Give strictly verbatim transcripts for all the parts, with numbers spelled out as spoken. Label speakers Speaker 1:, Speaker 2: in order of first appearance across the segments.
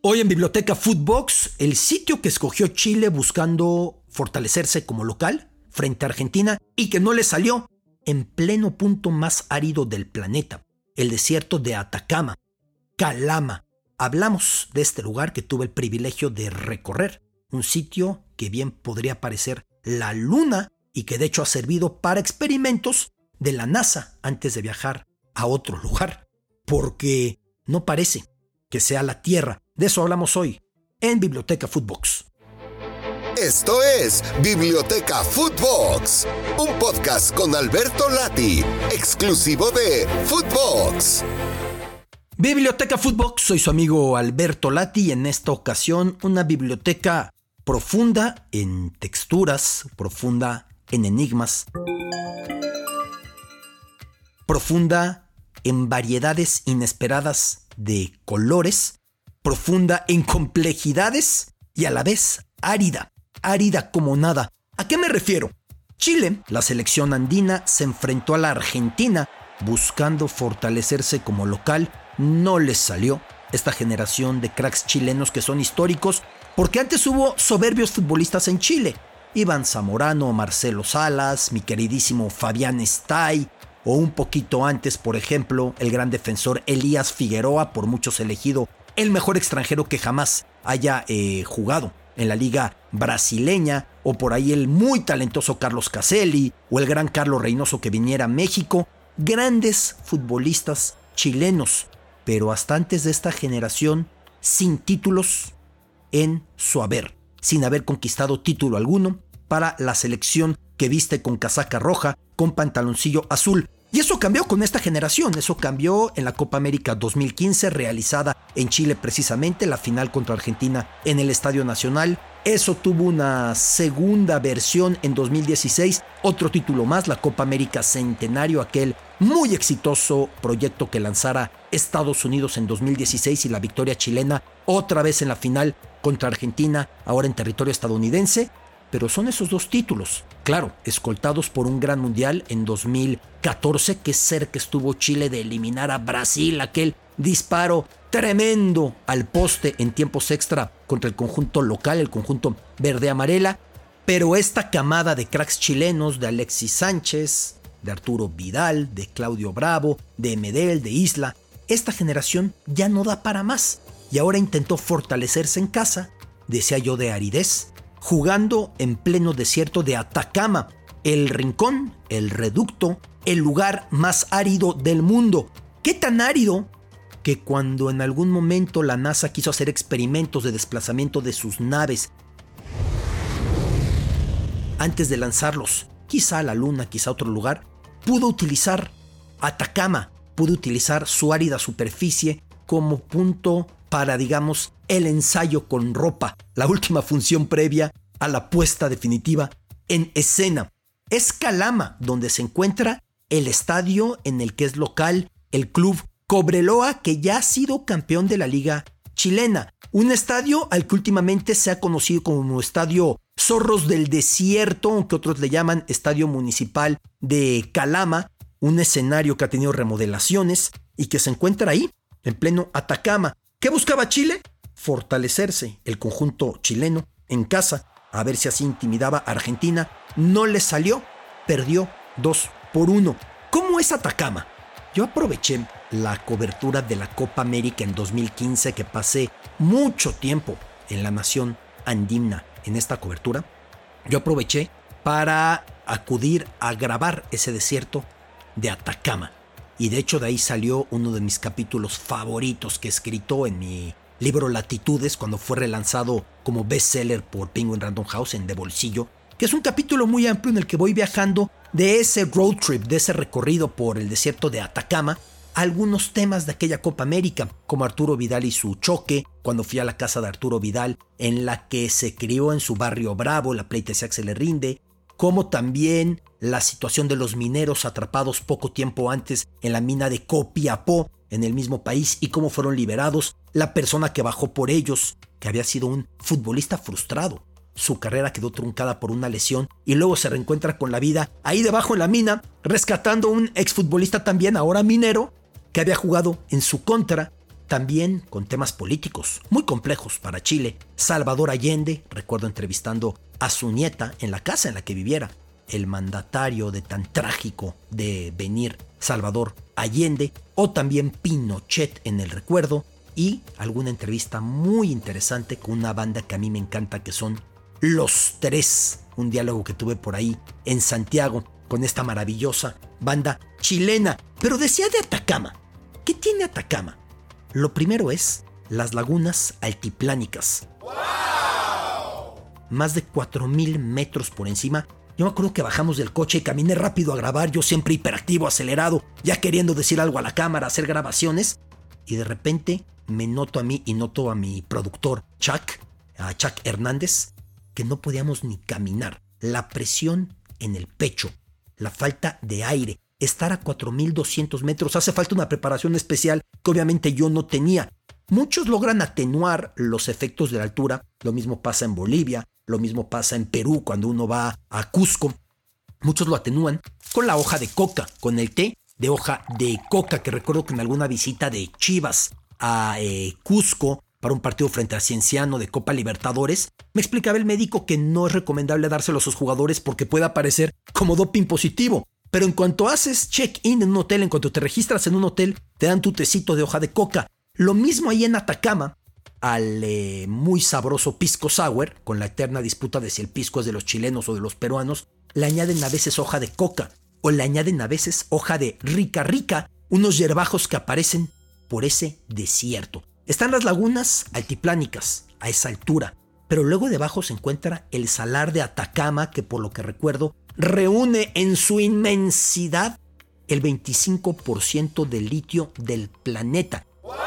Speaker 1: Hoy en Biblioteca Footbox, el sitio que escogió Chile buscando fortalecerse como local frente a Argentina y que no le salió en pleno punto más árido del planeta, el desierto de Atacama, Calama. Hablamos de este lugar que tuve el privilegio de recorrer, un sitio que bien podría parecer la luna y que de hecho ha servido para experimentos de la NASA antes de viajar a otro lugar, porque no parece que sea la Tierra. De eso hablamos hoy en Biblioteca Footbox.
Speaker 2: Esto es Biblioteca Footbox, un podcast con Alberto Lati, exclusivo de Footbox.
Speaker 1: Biblioteca Footbox, soy su amigo Alberto Lati y en esta ocasión una biblioteca profunda en texturas, profunda en enigmas, profunda en variedades inesperadas de colores, profunda en complejidades y a la vez árida, árida como nada. ¿A qué me refiero? Chile, la selección andina, se enfrentó a la Argentina buscando fortalecerse como local. No les salió esta generación de cracks chilenos que son históricos, porque antes hubo soberbios futbolistas en Chile. Iván Zamorano, Marcelo Salas, mi queridísimo Fabián Stay, o un poquito antes, por ejemplo, el gran defensor Elías Figueroa, por muchos elegido el mejor extranjero que jamás haya eh, jugado en la liga brasileña, o por ahí el muy talentoso Carlos Caselli, o el gran Carlos Reynoso que viniera a México. Grandes futbolistas chilenos, pero hasta antes de esta generación, sin títulos en su haber, sin haber conquistado título alguno para la selección que viste con casaca roja, con pantaloncillo azul. Y eso cambió con esta generación, eso cambió en la Copa América dos mil quince, realizada en Chile precisamente, la final contra Argentina en el Estadio Nacional. Eso tuvo una segunda versión en dos mil dieciséis, otro título más, la Copa América Centenario, aquel muy exitoso proyecto que lanzara Estados Unidos en dos mil dieciséis, y la victoria chilena otra vez en la final contra Argentina, ahora en territorio estadounidense. Pero son esos dos títulos, claro, escoltados por un gran mundial en dos mil catorce, que cerca estuvo Chile de eliminar a Brasil, aquel disparo tremendo al poste en tiempos extra contra el conjunto local, el conjunto verde-amarela. Pero esta camada de cracks chilenos, de Alexis Sánchez, de Arturo Vidal, de Claudio Bravo, de Medel, de Isla, esta generación ya no da para más y ahora intentó fortalecerse en casa, decía yo, de aridez, jugando en pleno desierto de Atacama, el rincón, el reducto, el lugar más árido del mundo. ¿Qué tan árido? Que cuando en algún momento la NASA quiso hacer experimentos de desplazamiento de sus naves, antes de lanzarlos, quizá a la Luna, quizá a otro lugar, pudo utilizar Atacama, pudo utilizar su árida superficie como punto para, digamos, el ensayo con ropa, la última función previa a la puesta definitiva en escena. Es Calama, donde se encuentra el estadio en el que es local el club Cobreloa, que ya ha sido campeón de la liga chilena. Un estadio al que últimamente se ha conocido como Estadio Zorros del Desierto, aunque otros le llaman Estadio Municipal de Calama, un escenario que ha tenido remodelaciones y que se encuentra ahí, en pleno Atacama. ¿Qué buscaba Chile? Fortalecerse el conjunto chileno en casa, a ver si así intimidaba a Argentina. No le salió, perdió dos por uno. ¿Cómo es Atacama? Yo aproveché la cobertura de la Copa América en dos mil quince, que pasé mucho tiempo en la nación andina en esta cobertura. Yo aproveché para acudir a grabar ese desierto de Atacama. Y de hecho de ahí salió uno de mis capítulos favoritos que he escrito en mi libro Latitudes, cuando fue relanzado como bestseller por Penguin Random House en De Bolsillo, que es un capítulo muy amplio en el que voy viajando de ese road trip, de ese recorrido por el desierto de Atacama, algunos temas de aquella Copa América, como Arturo Vidal y su choque, cuando fui a la casa de Arturo Vidal, en la que se crió en su barrio Bravo, la pleitesía que se le rinde, como también la situación de los mineros atrapados poco tiempo antes en la mina de Copiapó, en el mismo país, y cómo fueron liberados, la persona que bajó por ellos, que había sido un futbolista frustrado. Su carrera quedó truncada por una lesión y luego se reencuentra con la vida ahí debajo en la mina, rescatando a un exfutbolista también, ahora minero, que había jugado en su contra también con temas políticos muy complejos para Chile. Salvador Allende, recuerdo entrevistando a su nieta en la casa en la que viviera, el mandatario de tan trágico devenir Salvador Allende, o también Pinochet en el recuerdo, y alguna entrevista muy interesante con una banda que a mí me encanta, que son Los Tres, un diálogo que tuve por ahí en Santiago con esta maravillosa banda chilena. Pero decía de Atacama. ¿Qué tiene Atacama? Lo primero es las lagunas altiplánicas. ¡Wow! Más de cuatro mil metros por encima. Yo me acuerdo que bajamos del coche y caminé rápido a grabar, yo siempre hiperactivo, acelerado, ya queriendo decir algo a la cámara, hacer grabaciones. Y de repente me noto a mí y noto a mi productor, Chuck, a Chuck Hernández, que no podíamos ni caminar. La presión en el pecho, la falta de aire, estar a cuatro mil doscientos metros, hace falta una preparación especial que obviamente yo no tenía. Muchos logran atenuar los efectos de la altura, lo mismo pasa en Bolivia, lo mismo pasa en Perú cuando uno va a Cusco. Muchos lo atenúan con la hoja de coca, con el té de hoja de coca, que recuerdo que en alguna visita de Chivas a eh, Cusco para un partido frente a Cienciano de Copa Libertadores, me explicaba el médico que no es recomendable dárselo a sus jugadores porque puede aparecer como doping positivo. Pero en cuanto haces check-in en un hotel, en cuanto te registras en un hotel, te dan tu tecito de hoja de coca. Lo mismo ahí en Atacama, al eh, muy sabroso pisco sour, con la eterna disputa de si el pisco es de los chilenos o de los peruanos, le añaden a veces hoja de coca, o le añaden a veces hoja de rica rica, unos hierbajos que aparecen por ese desierto. Están las lagunas altiplánicas, a esa altura, pero luego debajo se encuentra el salar de Atacama, que por lo que recuerdo, reúne en su inmensidad el veinticinco por ciento del litio del planeta.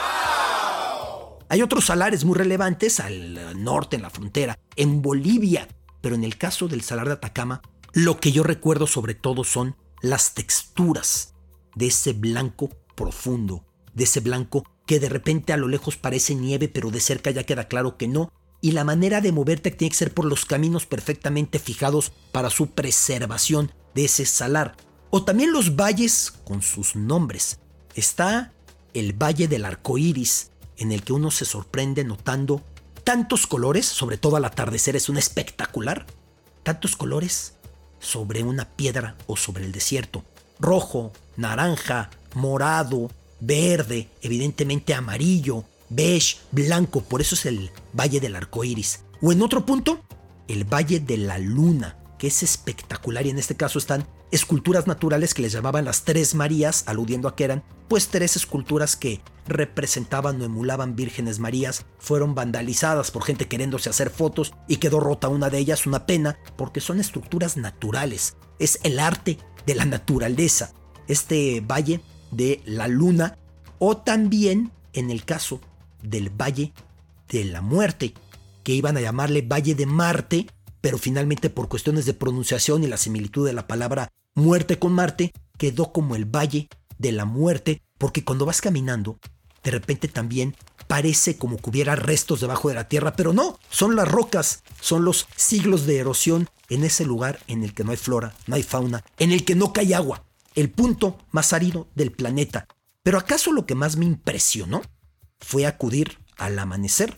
Speaker 1: ¡Wow! Hay otros salares muy relevantes al norte, en la frontera, en Bolivia, pero en el caso del salar de Atacama, lo que yo recuerdo sobre todo son las texturas de ese blanco profundo, de ese blanco que de repente a lo lejos parece nieve, pero de cerca ya queda claro que no. Y la manera de moverte tiene que ser por los caminos perfectamente fijados para su preservación de ese salar. O también los valles con sus nombres. Está el Valle del Arco Iris, en el que uno se sorprende notando tantos colores, sobre todo al atardecer es un espectacular, tantos colores sobre una piedra o sobre el desierto. Rojo, naranja, morado, verde, evidentemente amarillo, beige, blanco, por eso es el Valle del Arco Iris. O en otro punto, el Valle de la Luna, que es espectacular, y en este caso están esculturas naturales que les llamaban las Tres Marías, aludiendo a que eran pues tres esculturas que representaban o emulaban vírgenes Marías, fueron vandalizadas por gente queriéndose hacer fotos y quedó rota una de ellas, una pena, porque son estructuras naturales, es el arte de la naturaleza, este Valle de la Luna. O también en el caso del Valle de la Muerte, que iban a llamarle Valle de Marte, pero finalmente por cuestiones de pronunciación y la similitud de la palabra muerte con Marte, quedó como el Valle de la Muerte, porque cuando vas caminando, de repente también parece como que hubiera restos debajo de la tierra, pero no, son las rocas, son los siglos de erosión en ese lugar en el que no hay flora, no hay fauna, en el que no cae agua, el punto más árido del planeta. Pero ¿acaso lo que más me impresionó fue acudir al amanecer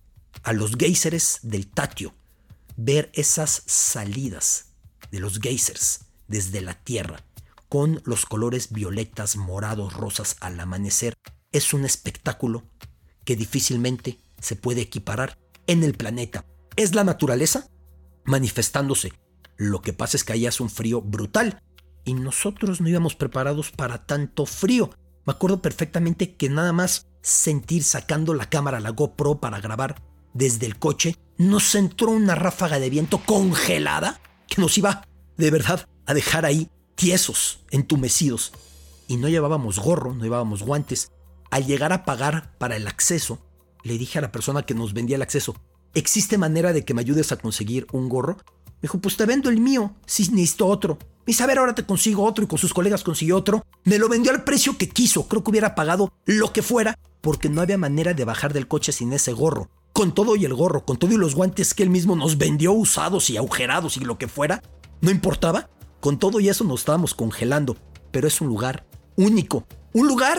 Speaker 1: a los géiseres del Tatio, ver esas salidas de los géiseres desde la tierra con los colores violetas, morados, rosas al amanecer? Es un espectáculo que difícilmente se puede equiparar en el planeta. Es la naturaleza manifestándose. Lo que pasa es que allá es un frío brutal y nosotros no íbamos preparados para tanto frío. Me acuerdo perfectamente que nada más sentir sacando la cámara, la GoPro para grabar desde el coche, nos entró una ráfaga de viento congelada que nos iba de verdad a dejar ahí tiesos, entumecidos. Y no llevábamos gorro, no llevábamos guantes. Al llegar a pagar para el acceso, le dije a la persona que nos vendía el acceso, ¿existe manera de que me ayudes a conseguir un gorro? Me dijo, pues te vendo el mío, si necesito otro. Me dice, a ver, ahora te consigo otro, y con sus colegas consiguió otro. Me lo vendió al precio que quiso, creo que hubiera pagado lo que fuera, porque no había manera de bajar del coche sin ese gorro. Con todo y el gorro, con todo y los guantes que él mismo nos vendió usados y agujerados y lo que fuera, no importaba. Con todo y eso nos estábamos congelando, pero es un lugar único, un lugar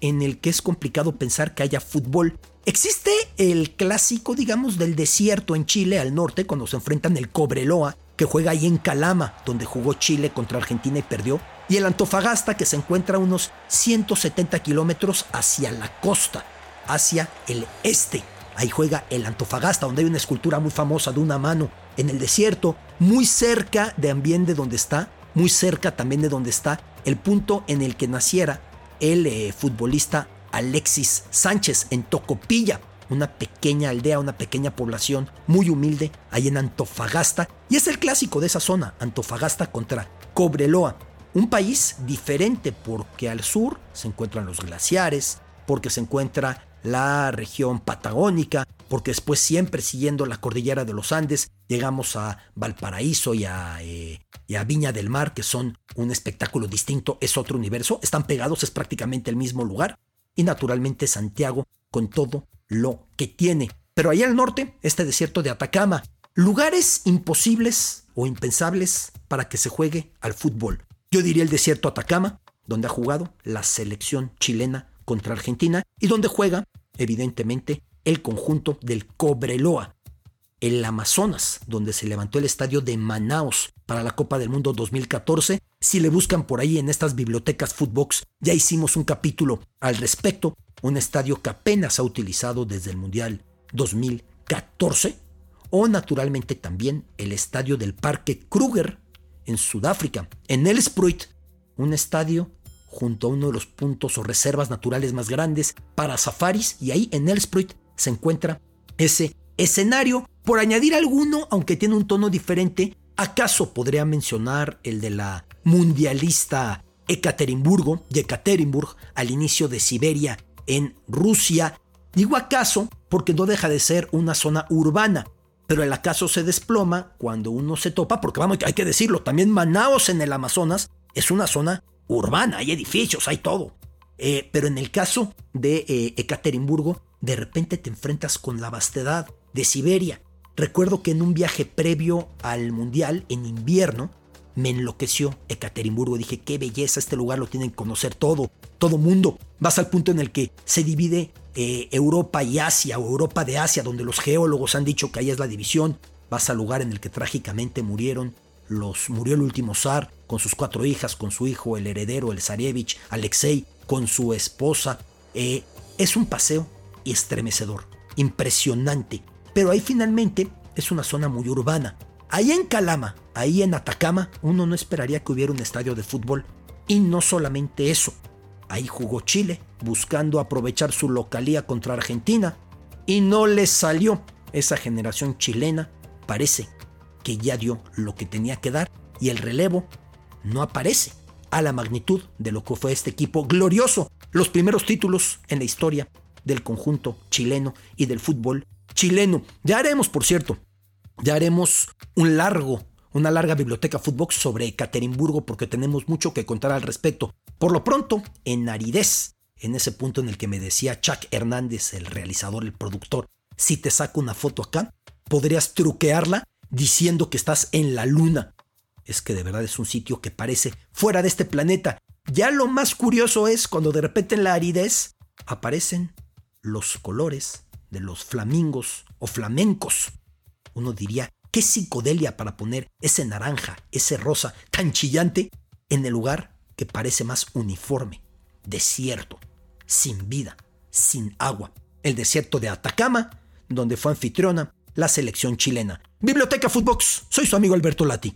Speaker 1: en el que es complicado pensar que haya fútbol. Existe el clásico, digamos, del desierto en Chile, al norte, cuando se enfrentan el Cobreloa, que juega ahí en Calama, donde jugó Chile contra Argentina y perdió, y el Antofagasta, que se encuentra a unos ciento setenta kilómetros hacia la costa, hacia el este. Ahí juega el Antofagasta, donde hay una escultura muy famosa de una mano en el desierto, muy cerca de Ambiente donde está, muy cerca también de donde está el punto en el que naciera el eh, futbolista Alexis Sánchez, en Tocopilla, una pequeña aldea, una pequeña población muy humilde ahí en Antofagasta. Y es el clásico de esa zona, Antofagasta contra Cobreloa. Un país diferente porque al sur se encuentran los glaciares, porque se encuentra la región patagónica, porque después, siempre siguiendo la cordillera de los Andes, llegamos a Valparaíso y a, eh, y a Viña del Mar, que son un espectáculo distinto, es otro universo, están pegados, es prácticamente el mismo lugar, y naturalmente Santiago con todo lo que tiene. Pero allá al norte, este desierto de Atacama, lugares imposibles o impensables para que se juegue al fútbol. Yo diría el desierto Atacama, donde ha jugado la selección chilena contra Argentina y donde juega, evidentemente, el conjunto del Cobreloa. El Amazonas, donde se levantó el estadio de Manaos para la Copa del Mundo dos mil catorce. Si le buscan por ahí en estas bibliotecas Footbox, ya hicimos un capítulo al respecto. Un estadio que apenas ha utilizado desde el Mundial dos mil catorce. O naturalmente también el estadio del Parque Kruger en Sudáfrica, en Nelspruit, un estadio junto a uno de los puntos o reservas naturales más grandes para safaris, y ahí en Nelspruit se encuentra ese escenario. Por añadir alguno, aunque tiene un tono diferente, acaso podría mencionar el de la mundialista Ekaterimburgo, Yekaterinburg, al inicio de Siberia en Rusia. Digo acaso porque no deja de ser una zona urbana, pero el acaso se desploma cuando uno se topa, porque vamos, hay que decirlo, también Manaos en el Amazonas es una zona urbana, hay edificios, hay todo. Eh, pero en el caso de eh, Ekaterimburgo, de repente te enfrentas con la vastedad de Siberia. Recuerdo que en un viaje previo al Mundial, en invierno, me enloqueció Ekaterimburgo. Dije, qué belleza, este lugar lo tienen que conocer todo, todo mundo. Vas al punto en el que se divide eh, Europa y Asia, o Europa de Asia, donde los geólogos han dicho que ahí es la división. Vas al lugar en el que trágicamente murieron los, murió el último zar, con sus cuatro hijas, con su hijo, el heredero, el zarevich, Alexei, con su esposa. Eh, es un paseo estremecedor, impresionante. Pero ahí finalmente es una zona muy urbana. Ahí en Calama, ahí en Atacama, uno no esperaría que hubiera un estadio de fútbol. Y no solamente eso, ahí jugó Chile, buscando aprovechar su localía contra Argentina, y no les salió. Esa generación chilena parece que ya dio lo que tenía que dar, y el relevo no aparece a la magnitud de lo que fue este equipo glorioso. Los primeros títulos en la historia del conjunto chileno y del fútbol chileno. Ya haremos, por cierto, ya haremos un largo, una larga biblioteca Footbox sobre Ekaterimburgo, porque tenemos mucho que contar al respecto. Por lo pronto, en aridez, en ese punto en el que me decía Chuck Hernández, el realizador, el productor, si te saco una foto acá, podrías truquearla diciendo que estás en la luna. Es que de verdad es un sitio que parece fuera de este planeta. Ya lo más curioso es cuando de repente en la aridez aparecen los colores de los flamingos o flamencos. Uno diría, qué psicodelia para poner ese naranja, ese rosa tan chillante en el lugar que parece más uniforme, desierto, sin vida, sin agua. El desierto de Atacama, donde fue anfitriona la selección chilena. Biblioteca Footbox, soy su amigo Alberto Lati.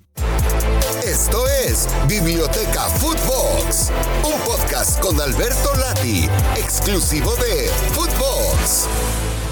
Speaker 2: Esto es Biblioteca Footbox, un podcast con Alberto Lati, exclusivo de Footbox.